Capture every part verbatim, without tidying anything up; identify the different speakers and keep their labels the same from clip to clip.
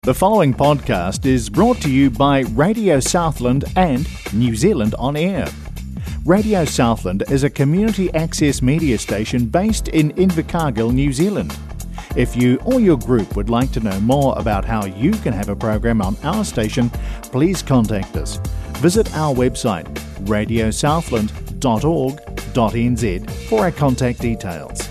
Speaker 1: The following podcast is brought to you by Radio Southland and New Zealand On Air. Radio Southland is a community access media station based in Invercargill, New Zealand. If you or your group would like to know more about how you can have a program on our station, please contact us. Visit our website radio southland dot org dot n z for our contact details.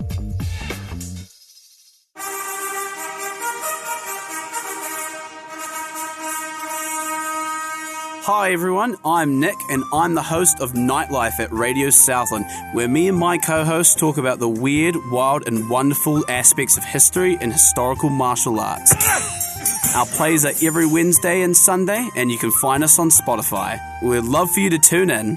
Speaker 2: Hi everyone, I'm Nick and I'm the host of Nightlife at Radio Southland, where me and my co-hosts talk about the weird, wild and wonderful aspects of history and historical martial arts. Our plays are every Wednesday and Sunday, and you can find us on Spotify. We'd love for you to tune in.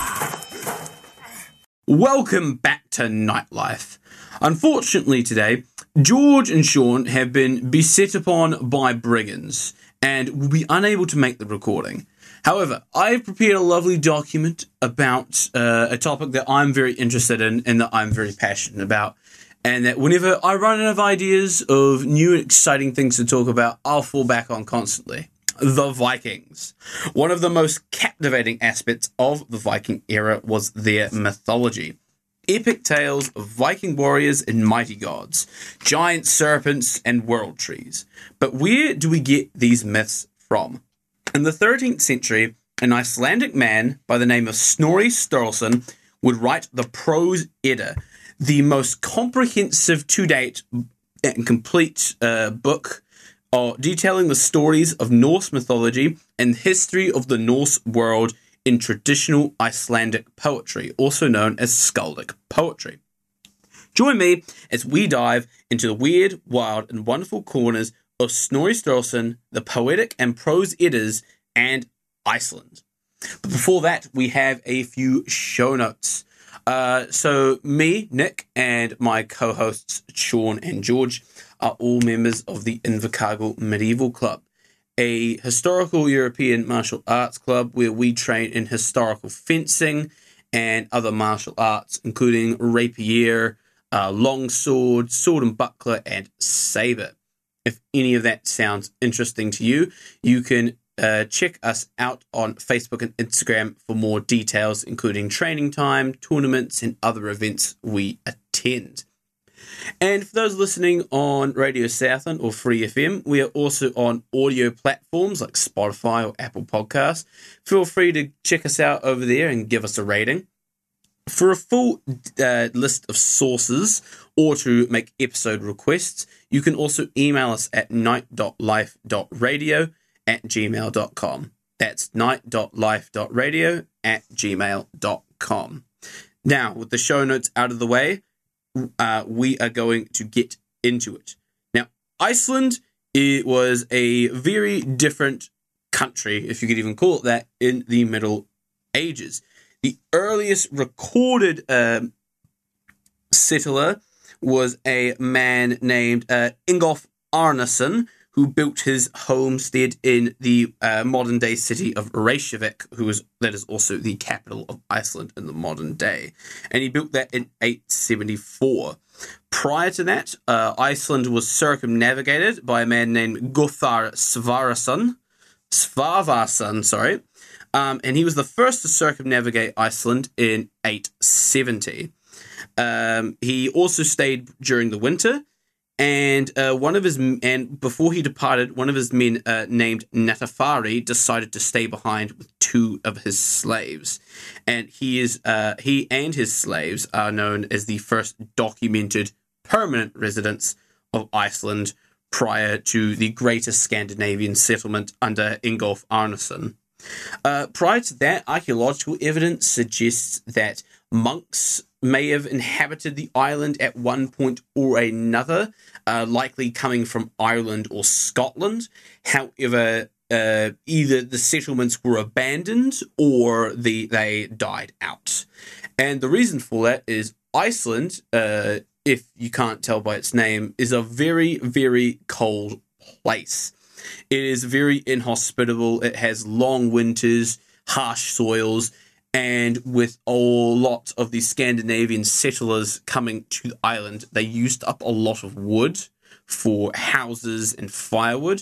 Speaker 2: Welcome back to Nightlife. Unfortunately today, George and Sean have been beset upon by brigands and will be unable to make the recording. However, I've prepared a lovely document about uh, a topic that I'm very interested in and that I'm very passionate about. And that whenever I run out of ideas of new and exciting things to talk about, I'll fall back on constantly. The Vikings. One of the most captivating aspects of the Viking era was their mythology. Epic tales of Viking warriors and mighty gods, giant serpents and world trees. But where do we get these myths from? In the thirteenth century, an Icelandic man by the name of Snorri Sturluson would write the Prose Edda, the most comprehensive to date and complete uh, book uh, detailing the stories of Norse mythology and history of the Norse world in traditional Icelandic poetry, also known as skaldic poetry. Join me as we dive into the weird, wild, and wonderful corners of Snorri Sturluson, the poetic and prose Eddas, and Iceland. But before that, we have a few show notes. Uh, so me, Nick, and my co-hosts Sean and George are all members of the Invercargill Medieval Club, a historical European martial arts club where we train in historical fencing and other martial arts, including rapier, uh, longsword, sword and buckler, and saber. If any of that sounds interesting to you, you can uh, check us out on Facebook and Instagram for more details, including training time, tournaments, and other events we attend. And for those listening on Radio Southland or Free F M, we are also on audio platforms like Spotify or Apple Podcasts. Feel free to check us out over there and give us a rating. For a full uh, list of sources or to make episode requests, you can also email us at night dot life dot radio at gmail dot com. That's night dot life dot radio at gmail dot com. Now, with the show notes out of the way, uh, we are going to get into it. Now, Iceland, it was a very different country, if you could even call it that, in the Middle Ages. The earliest recorded uh, settler was a man named uh, Ingolf Arnason, who built his homestead in the uh, modern-day city of Reykjavik, who is that is also the capital of Iceland in the modern day. And he built that in eight seventy-four. Prior to that, uh, Iceland was circumnavigated by a man named Guthar Svavarsson. Svavarsson, sorry. Um, and he was the first to circumnavigate Iceland in eight seventy. Um, he also stayed during the winter, and uh, one of his and before he departed, one of his men uh, named Natafari decided to stay behind with two of his slaves, and he is uh, he and his slaves are known as the first documented permanent residents of Iceland prior to the greater Scandinavian settlement under Ingolf Arnason. Uh, prior to that, archaeological evidence suggests that monks may have inhabited the island at one point or another, uh, likely coming from Ireland or Scotland. However, uh, either the settlements were abandoned or the, they died out. And the reason for that is Iceland, uh, if you can't tell by its name, is a very, very cold place. It is very inhospitable. It has long winters, harsh soils, and with a lot of the Scandinavian settlers coming to the island, they used up a lot of wood for houses and firewood,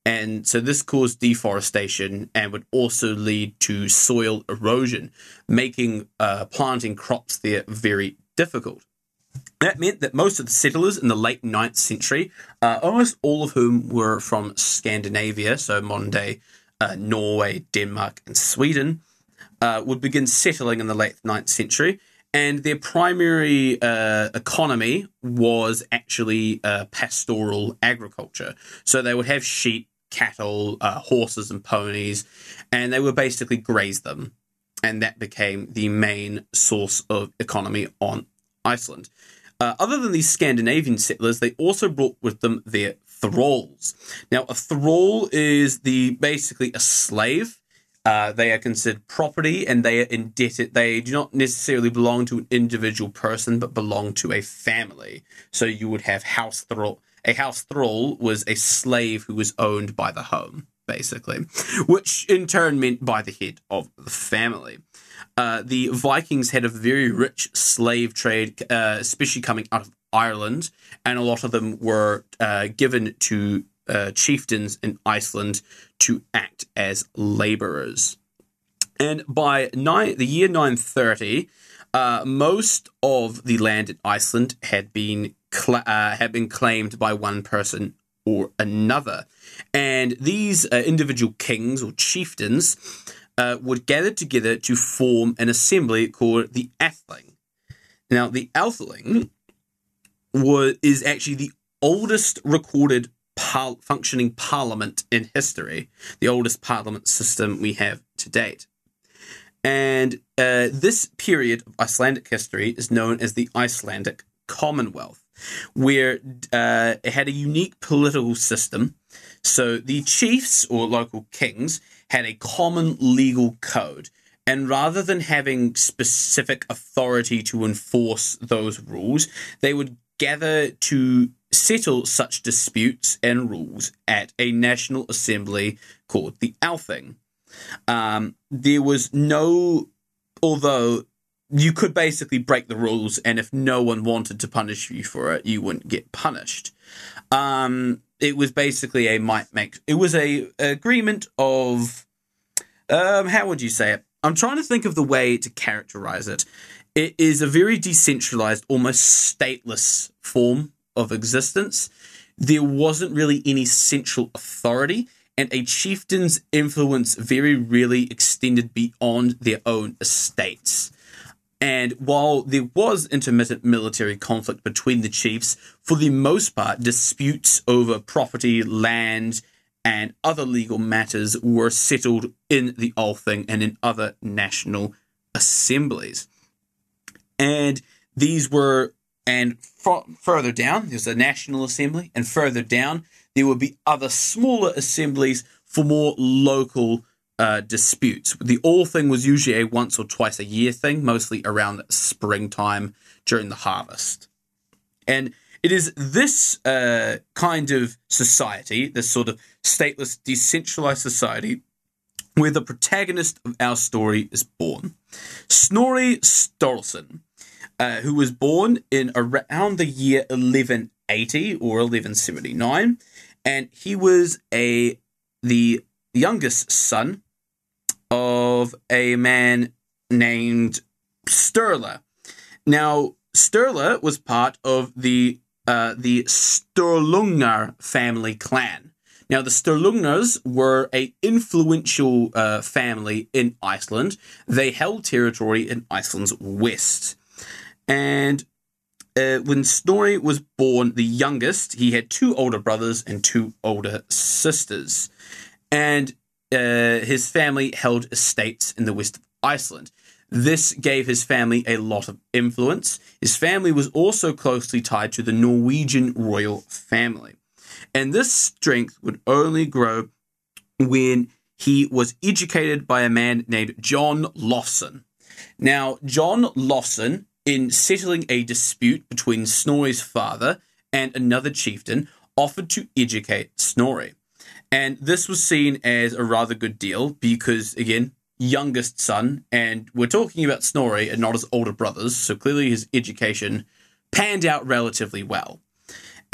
Speaker 2: And so this caused deforestation and would also lead to soil erosion, making uh, planting crops there very difficult. That meant that most of the settlers in the late ninth century, uh, almost all of whom were from Scandinavia, so modern-day uh, Norway, Denmark, and Sweden, uh, would begin settling in the late ninth century, and their primary uh, economy was actually uh, pastoral agriculture. So they would have sheep, cattle, uh, horses, and ponies, and they would basically graze them, and that became the main source of economy on Iceland. Uh, other than these Scandinavian settlers, they also brought with them their thralls. Now, a thrall is the basically a slave. Uh, they are considered property, and they are indebted. They do not necessarily belong to an individual person, but belong to a family. So you would have house thrall. A house thrall was a slave who was owned by the home, basically, which in turn meant by the head of the family. Uh, the Vikings had a very rich slave trade, uh, especially coming out of Ireland, and a lot of them were uh, given to uh, chieftains in Iceland to act as labourers. And by nine, the year nine thirty, uh, most of the land in Iceland had been cl- uh, had been claimed by one person or another, and these uh, individual kings or chieftains Uh, would gather together to form an assembly called the Atheling. Now, the Atheling was, is actually the oldest recorded par- functioning parliament in history, the oldest parliament system we have to date. And uh, this period of Icelandic history is known as the Icelandic Commonwealth, where uh, it had a unique political system. So the chiefs or local kings had a common legal code, and rather than having specific authority to enforce those rules, they would gather to settle such disputes and rules at a national assembly called the Althing. Um, there was no, although you could basically break the rules, and if no one wanted to punish you for it, you wouldn't get punished. Um, it was basically a might make. It was a, a agreement of, um, how would you say it? I'm trying to think of the way to characterize it. It is a very decentralized, almost stateless form of existence. There wasn't really any central authority, and a chieftain's influence very rarely extended beyond their own estates. And while there was intermittent military conflict between the chiefs, for the most part, disputes over property, land, and other legal matters were settled in the Althing and in other national assemblies. And these were, and f- further down, there's a National Assembly, and further down, there would be other smaller assemblies for more local uh, disputes. The Althing was usually a once or twice a year thing, mostly around springtime during the harvest. And it is this uh, kind of society, this sort of stateless, decentralized society, where the protagonist of our story is born. Snorri Sturluson, uh, who was born in around the year eleven eighty or eleven seventy-nine, and he was a the youngest son of a man named Sturla. Now, Sturla was part of the uh, the Sturlungar family clan. Now, the Sturlungars were an influential uh, family in Iceland. They held territory in Iceland's west. And uh, when Snorri was born, the youngest, he had two older brothers and two older sisters. And uh, his family held estates in the west of Iceland. This gave his family a lot of influence. His family was also closely tied to the Norwegian royal family. And this strength would only grow when he was educated by a man named John Lawson. Now, John Lawson, in settling a dispute between Snorri's father and another chieftain, offered to educate Snorri. And this was seen as a rather good deal because, again, youngest son, and we're talking about Snorri and not his older brothers, so clearly his education panned out relatively well.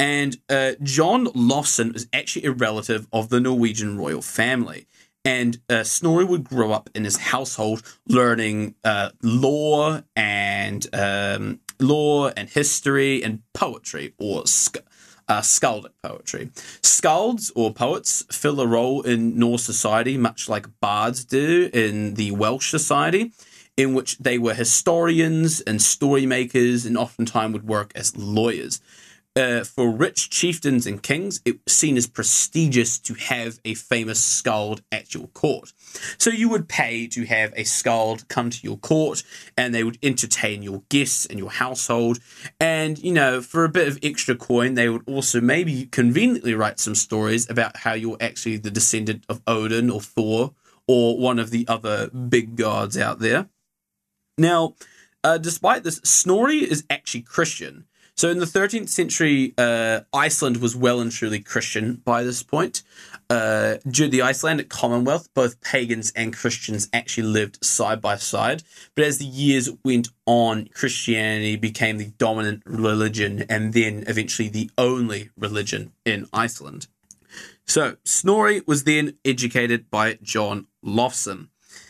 Speaker 2: And uh, John Lofson was actually a relative of the Norwegian royal family. And uh, Snorri would grow up in his household learning uh, law and um, law and history and poetry, or sc- uh, skaldic poetry. Skalds, or poets, fill a role in Norse society, much like bards do in the Welsh society, in which they were historians and story makers and oftentimes would work as lawyers. Uh, for rich chieftains and kings, it was seen as prestigious to have a famous skald at your court. So you would pay to have a skald come to your court, and they would entertain your guests and your household. And, you know, for a bit of extra coin, they would also maybe conveniently write some stories about how you're actually the descendant of Odin or Thor or one of the other big gods out there. Now, uh, despite this, Snorri is actually Christian. So in the thirteenth century, uh, Iceland was well and truly Christian by this point. Uh, during the Icelandic Commonwealth, both pagans and Christians actually lived side by side. But as the years went on, Christianity became the dominant religion and then eventually the only religion in Iceland. So Snorri was then educated by John Lofson.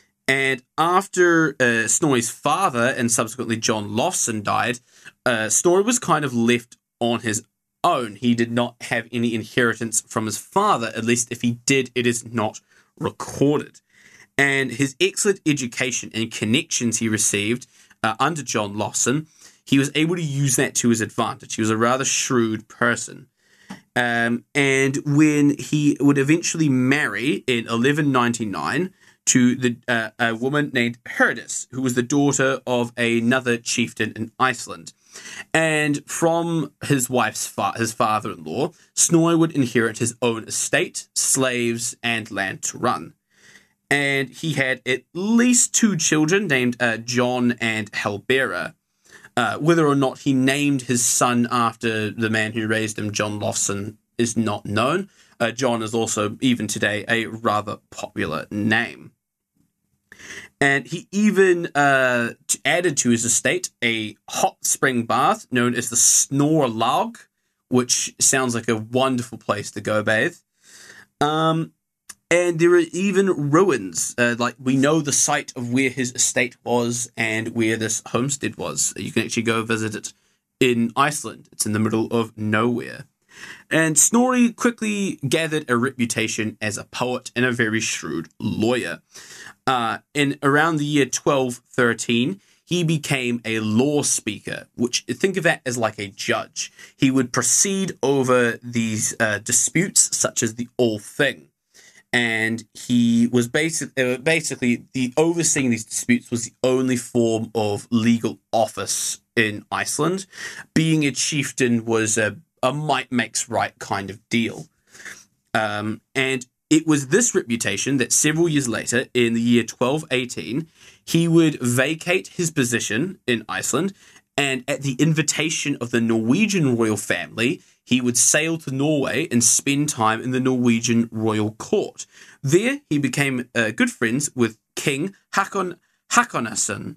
Speaker 2: And after uh, Snorri's father and subsequently John Lofson died, uh, Snorri was kind of left on his own. He did not have any inheritance from his father. At least if he did, it is not recorded. And his excellent education and connections he received uh, under John Lofson, he was able to use that to his advantage. He was a rather shrewd person. Um, and when he would eventually marry in eleven ninety-nine to the uh, a woman named Herdis, who was the daughter of another chieftain in Iceland. And from his wife's fa- his father-in-law, Snorri would inherit his own estate, slaves, and land to run. And he had at least two children named uh, John and Helbera. Uh, whether or not he named his son after the man who raised him, John Lofson, is not known. Uh, John is also, even today, a rather popular name. And he even uh, added to his estate a hot spring bath known as the Snorlaug, which sounds like a wonderful place to go bathe. Um, and there are even ruins. Uh, like, we know the site of where his estate was and where this homestead was. You can actually go visit it in Iceland. It's in the middle of nowhere. And Snorri quickly gathered a reputation as a poet and a very shrewd lawyer. Uh, in around the year twelve thirteen, he became a law speaker, which, think of that as like a judge. He would proceed over these uh, disputes, such as the All Thing. And he was basic, uh, basically, the overseeing these disputes was the only form of legal office in Iceland. Being a chieftain was a a might makes right kind of deal. Um, and it was this reputation that several years later, in the year twelve eighteen, he would vacate his position in Iceland, and at the invitation of the Norwegian royal family, he would sail to Norway and spend time in the Norwegian royal court. There, he became uh, good friends with King Hakon Hakonason,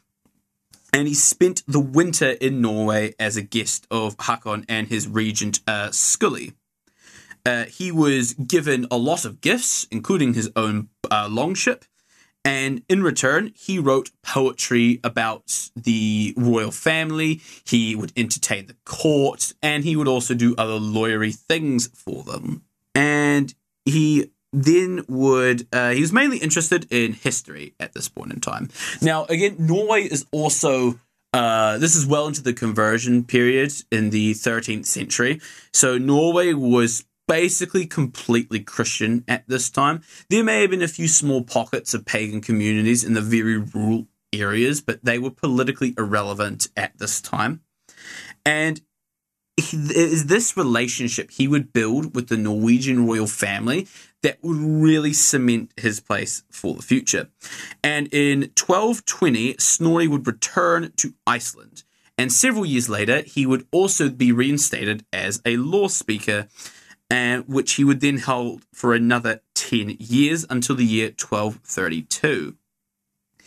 Speaker 2: and he spent the winter in Norway as a guest of Hakon and his regent, uh, Skully. Uh, he was given a lot of gifts, including his own uh, longship, and in return, he wrote poetry about the royal family. He would entertain the court, and he would also do other lawyery things for them. And he then would, uh, he was mainly interested in history at this point in time. Now, again, Norway is also, uh, this is well into the conversion period in the thirteenth century. So Norway was basically completely Christian at this time. There may have been a few small pockets of pagan communities in the very rural areas, but they were politically irrelevant at this time. And it is this relationship he would build with the Norwegian royal family that would really cement his place for the future. And in twelve twenty, Snorri would return to Iceland. And several years later, he would also be reinstated as a law speaker, and which he would then hold for another ten years until the year twelve thirty-two.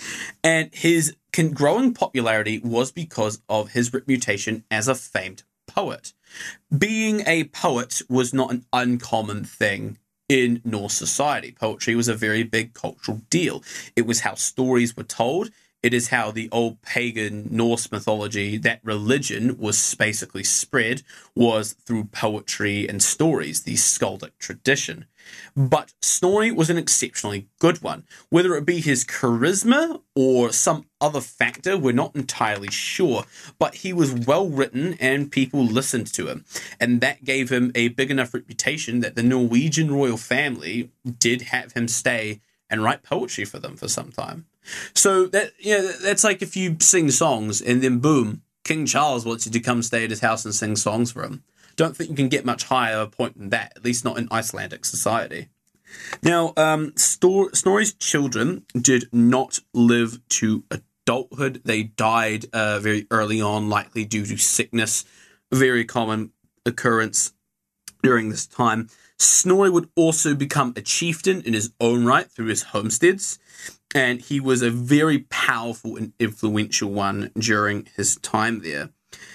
Speaker 2: And his growing popularity was because of his reputation as a famed poet. Being a poet was not an uncommon thing in Norse society. Poetry was a very big cultural deal. It was how stories were told. It is how the old pagan Norse mythology, that religion was basically spread, was through poetry and stories, the skaldic tradition. But Snorri was an exceptionally good one. Whether it be his charisma or some other factor, we're not entirely sure. But he was well written and people listened to him. And that gave him a big enough reputation that the Norwegian royal family did have him stay and write poetry for them for some time. So that yeah, that's like if you sing songs and then boom, King Charles wants you to come stay at his house and sing songs for him. Don't think you can get much higher a point than that, at least not in Icelandic society. Now, um, Stor- Snorri's children did not live to adulthood. They died uh, very early on, likely due to sickness, a very common occurrence during this time. Snorri would also become a chieftain in his own right through his homesteads, and he was a very powerful and influential one during his time there.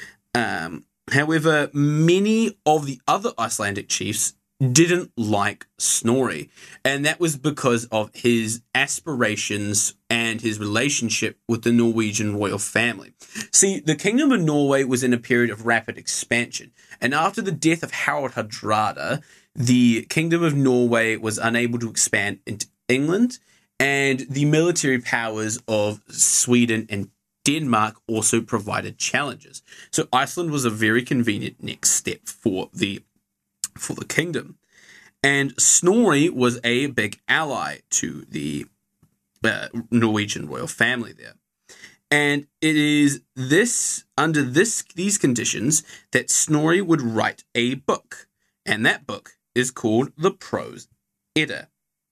Speaker 2: Um, however, many of the other Icelandic chiefs didn't like Snorri, and that was because of his aspirations and his relationship with the Norwegian royal family. See, the Kingdom of Norway was in a period of rapid expansion, and after the death of Harald Hardrada, the Kingdom of Norway was unable to expand into England, and the military powers of Sweden and Denmark also provided challenges. So Iceland was a very convenient next step for the for the kingdom. And Snorri was a big ally to the uh, Norwegian royal family there. And it is this under this these conditions that Snorri would write a book. And that book is called the Prose Edda,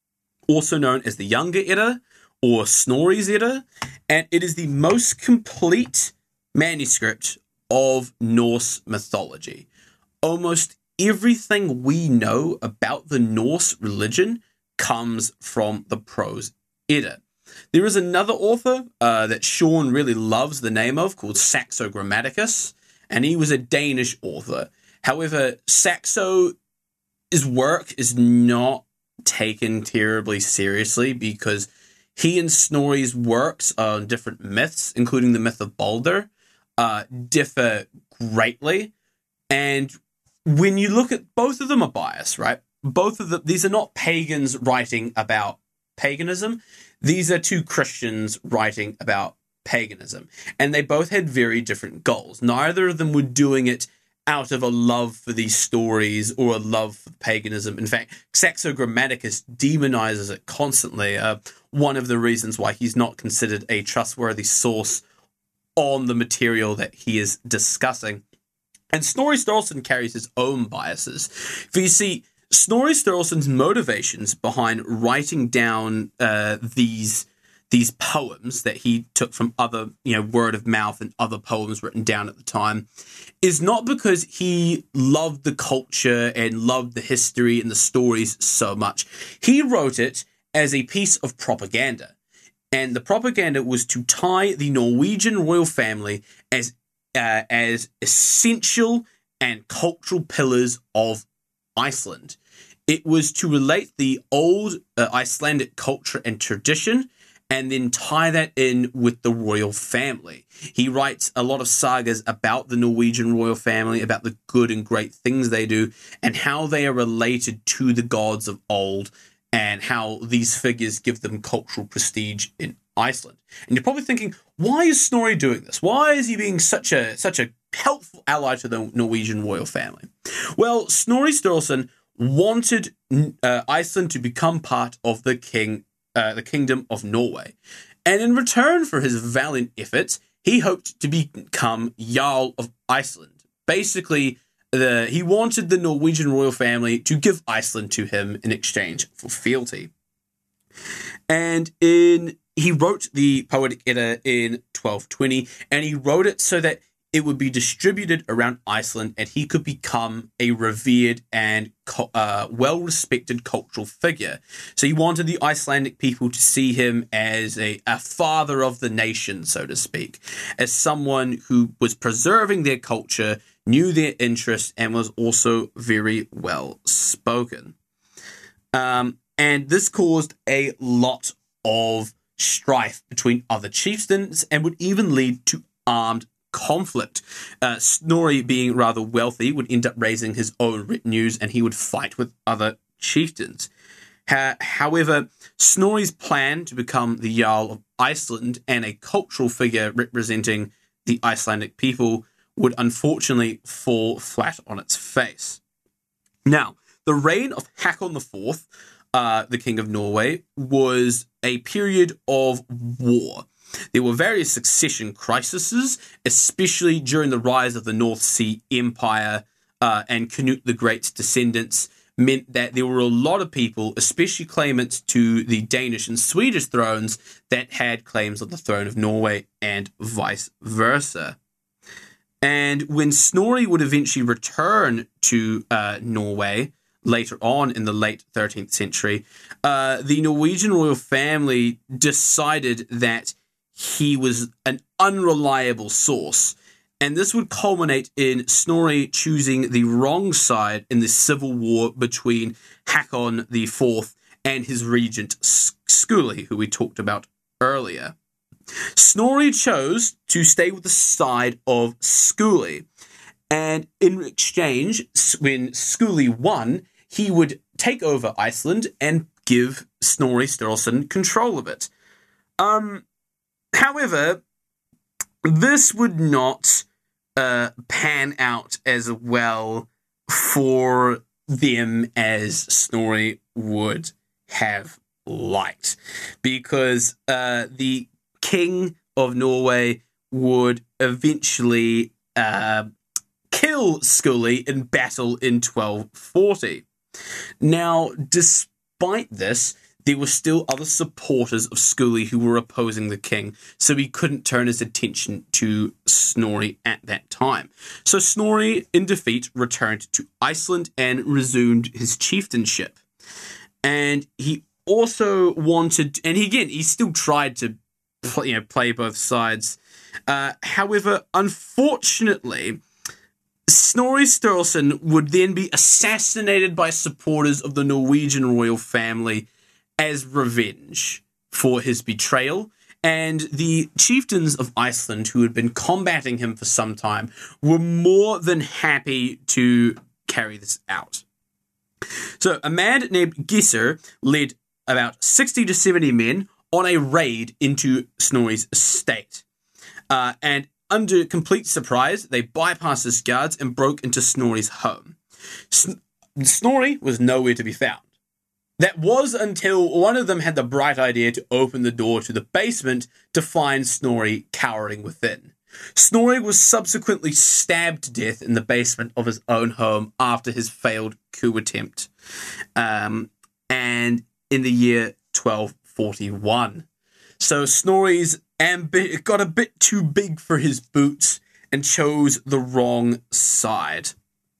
Speaker 2: also known as the Younger Edda or Snorri's Edda, and it is the most complete manuscript of Norse mythology. Almost everything we know about the Norse religion comes from the Prose Edda. There is another author uh, that Sean really loves the name of called Saxo Grammaticus, and he was a Danish author. However, Saxo his work is not taken terribly seriously because he and Snorri's works on different myths, including the myth of Balder, uh, differ greatly. And when you look at both of them are biased, right? Both of them, these are not pagans writing about paganism. These are two Christians writing about paganism. And they both had very different goals. Neither of them were doing it out of a love for these stories or a love for paganism. In fact, Saxo Grammaticus demonizes it constantly. Uh, one of the reasons why he's not considered a trustworthy source on the material that he is discussing. And Snorri Sturluson carries his own biases. For you see, Snorri Sturluson's motivations behind writing down uh, these these poems that he took from other, you know, word of mouth and other poems written down at the time is not because he loved the culture and loved the history and the stories so much. He wrote it as a piece of propaganda. And the propaganda was to tie the Norwegian royal family as uh, as essential and cultural pillars of Iceland. It was to relate the old uh, Icelandic culture and tradition and then tie that in with the royal family. He writes a lot of sagas about the Norwegian royal family, about the good and great things they do, and how they are related to the gods of old, and how these figures give them cultural prestige in Iceland. And you're probably thinking, why is Snorri doing this? Why is he being such a such a helpful ally to the Norwegian royal family? Well, Snorri Sturluson wanted uh, Iceland to become part of the king Uh, the Kingdom of Norway. And in return for his valiant efforts, he hoped to become Jarl of Iceland. Basically, the, he wanted the Norwegian royal family to give Iceland to him in exchange for fealty. And in he wrote the Poetic Edda in twelve twenty, and he wrote it so that it would be distributed around Iceland and he could become a revered and uh, well-respected cultural figure. So he wanted the Icelandic people to see him as a, a father of the nation, so to speak, as someone who was preserving their culture, knew their interests, and was also very well spoken. Um, and this caused a lot of strife between other chieftains and would even lead to armed conflict. Uh, Snorri, being rather wealthy, would end up raising his own retinues, and he would fight with other chieftains. Ha- however, Snorri's plan to become the Jarl of Iceland and a cultural figure representing the Icelandic people would unfortunately fall flat on its face. Now, the reign of Hakon the Fourth, uh, the King of Norway, was a period of war. There were various succession crises, especially during the rise of the North Sea Empire, uh, and Canute the Great's descendants meant that there were a lot of people, especially claimants to the Danish and Swedish thrones, that had claims on the throne of Norway and vice versa. And when Snorri would eventually return to uh, Norway later on in the late thirteenth century, uh, the Norwegian royal family decided that he was an unreliable source. And this would culminate in Snorri choosing the wrong side in the civil war between Hakon the Fourth and his regent Skuli, who we talked about earlier. Snorri chose to stay with the side of Skuli, and in exchange, when Skuli won, he would take over Iceland and give Snorri Sturluson control of it. Um, however, this would not uh, pan out as well for them as Snorri would have liked, because uh, the King of Norway would eventually uh, kill Skuli in battle in twelve forty. Now, despite this, there were still other supporters of Skuli who were opposing the king, so he couldn't turn his attention to Snorri at that time. So Snorri, in defeat, returned to Iceland and resumed his chieftainship. And he also wanted, and he, again, he still tried to play, you know, play both sides. Uh, however, unfortunately, Snorri Sturluson would then be assassinated by supporters of the Norwegian royal family as revenge for his betrayal, and the chieftains of Iceland, who had been combating him for some time, were more than happy to carry this out. So a man named Gissur led about sixty to seventy men on a raid into Snorri's estate. Uh, and under complete surprise, they bypassed his guards and broke into Snorri's home. Sn- Snorri was nowhere to be found. That was until one of them had the bright idea to open the door to the basement to find Snorri cowering within. Snorri was subsequently stabbed to death in the basement of his own home after his failed coup attempt, um, and in the year twelve forty-one. So Snorri's ambi- got a bit too big for his boots and chose the wrong side.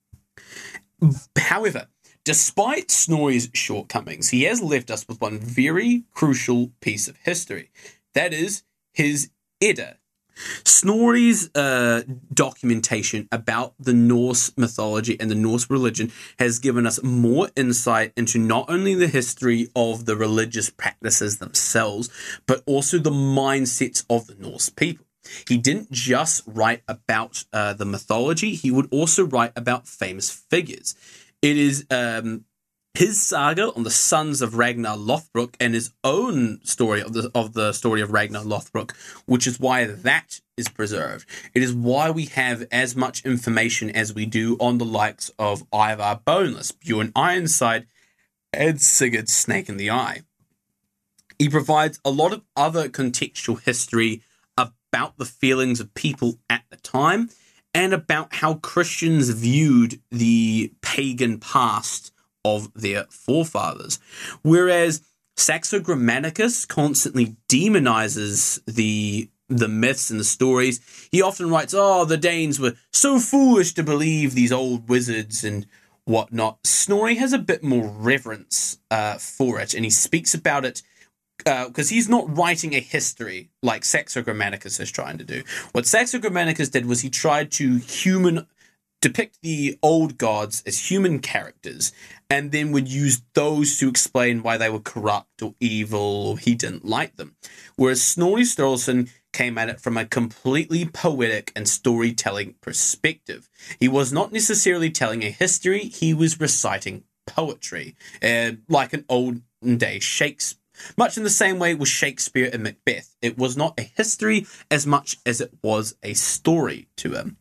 Speaker 2: However, despite Snorri's shortcomings, he has left us with one very crucial piece of history. That is his Edda. Snorri's uh, documentation about the Norse mythology and the Norse religion has given us more insight into not only the history of the religious practices themselves, but also the mindsets of the Norse people. He didn't just write about uh, the mythology, he would also write about famous figures. It is um, his saga on the sons of Ragnar Lothbrok and his own story of the of the story of Ragnar Lothbrok, which is why that is preserved. It is why we have as much information as we do on the likes of Ivar Boneless, Bjorn Ironside, and Sigurd Snake in the Eye. He provides a lot of other contextual history about the feelings of people at the time and about how Christians viewed the pagan past of their forefathers. Whereas Saxo Grammaticus constantly demonizes the the myths and the stories. He often writes, oh, the Danes were so foolish to believe these old wizards and whatnot. Snorri has a bit more reverence uh, for it, and he speaks about it because uh, he's not writing a history like Saxo Grammaticus is trying to do. What Saxo Grammaticus did was he tried to human depict the old gods as human characters, and then would use those to explain why they were corrupt or evil or he didn't like them. Whereas Snorri Sturluson came at it from a completely poetic and storytelling perspective. He was not necessarily telling a history, he was reciting poetry, uh, like an olden-day Shakespeare. Much in the same way with Shakespeare and Macbeth. It was not a history as much as it was a story to him.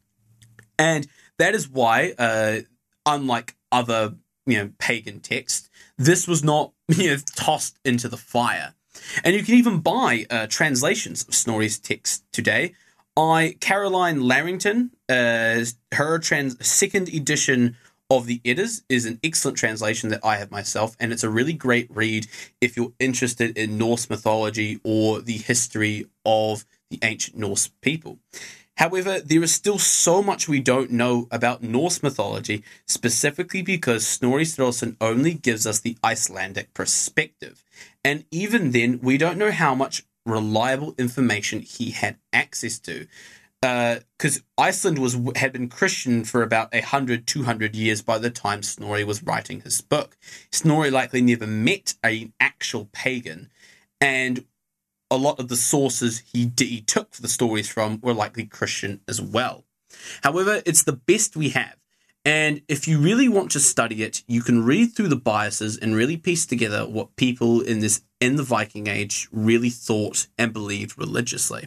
Speaker 2: And that is why, uh, unlike other, you know, pagan texts, this was not, you know, tossed into the fire. And you can even buy uh, translations of Snorri's text today. I, Caroline Larrington, uh, her trans- second edition of the Eddas is an excellent translation that I have myself, and it's a really great read if you're interested in Norse mythology or the history of the ancient Norse people. However, there is still so much we don't know about Norse mythology, specifically because Snorri Sturluson only gives us the Icelandic perspective. And even then, we don't know how much reliable information he had access to. Because uh, Iceland was had been Christian for about one hundred, two hundred years by the time Snorri was writing his book. Snorri likely never met an actual pagan, and a lot of the sources he, d- he took the stories from were likely Christian as well. However, it's the best we have, and if you really want to study it, you can read through the biases and really piece together what people in this in the Viking Age really thought and believed religiously.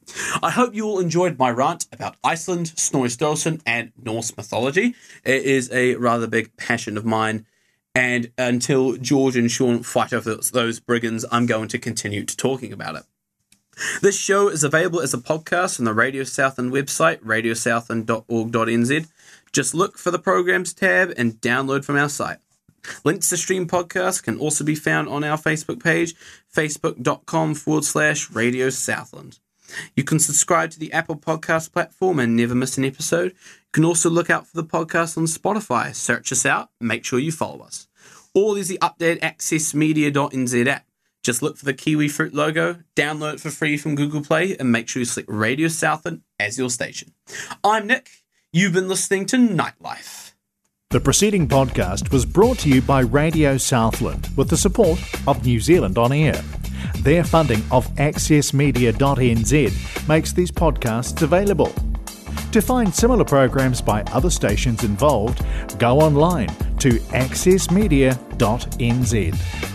Speaker 2: I hope you all enjoyed my rant about Iceland, Snorri Sturluson, and Norse mythology. It is a rather big passion of mine, and until George and Sean fight over those brigands, I'm going to continue to talking about it. This show is available as a podcast on the Radio Southland website, radio southland dot org dot n z. Just look for the Programs tab and download from our site. Links to stream podcasts can also be found on our Facebook page, facebook.com forward slash Radio Southland. You can subscribe to the Apple Podcast platform and never miss an episode. You can also look out for the podcast on Spotify. Search us out, make sure you follow us. Or there's the updated access media dot n z app. Just look for the Kiwi Fruit logo, download it for free from Google Play, and make sure you select Radio Southland as your station. I'm Nick. You've been listening to Nightlife.
Speaker 1: The preceding podcast was brought to you by Radio Southland with the support of New Zealand On Air. Their funding of access media dot n z makes these podcasts available. To find similar programs by other stations involved, go online to access media dot n z.